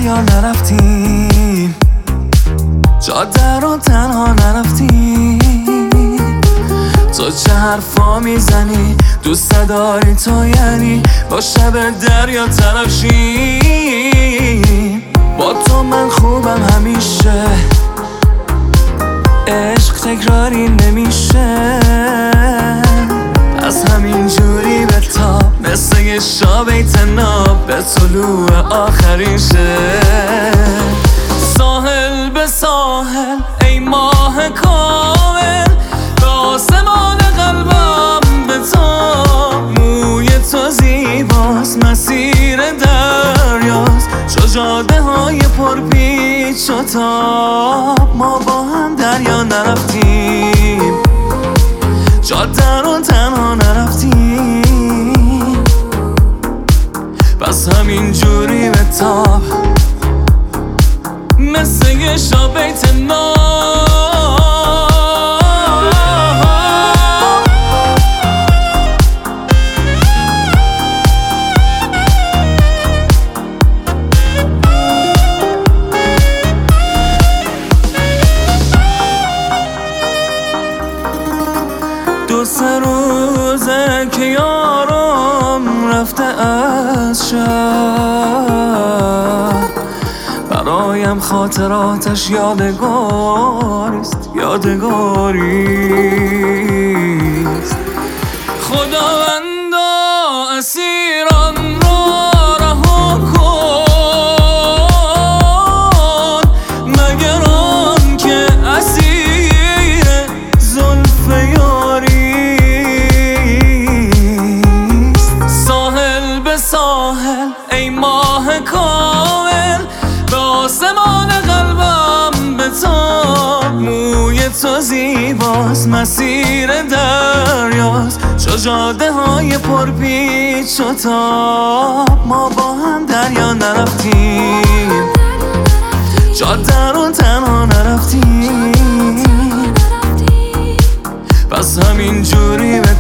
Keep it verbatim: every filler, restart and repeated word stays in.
دریا نرفتیم، جاده رو تنها نرفتیم. تو چه حرفا میزنی؟ دوست داری تو یعنی با شب دریا طرف شیم. با تو من خوبم همیشه، عشق تکراری نمیشه. از همین جوری به تاب مثل یه شابه تناب به طلوع آخرین شب. ساحل به ساحل ای ماه کامل، به آسمان قلبم به تو. موی تو زیباست، مسیر دریاست، چو جاده های پر پیچ و تاب. ما با هم دریا نرفتیم، جاده رو تنها نرفتیم. پس همین جوری به تاب مثل یه شب بیت ناب. دو سه روزه که یارم رفته از شهر، برایم خاطراتش یادگاریست، یادگاریست. خداوندا اسیران را رها کن، مگر آن که اسیر زلف یاریست. ساحل به ساحل ای ماه کامل، به آسمان قلبم به تو. موی تو زیباست، مسیر دریاست، چو جاده های پر پیچ و تاب. ما با هم دریا نرفتیم، جاده رو تنها نرفتیم. پس همین جوری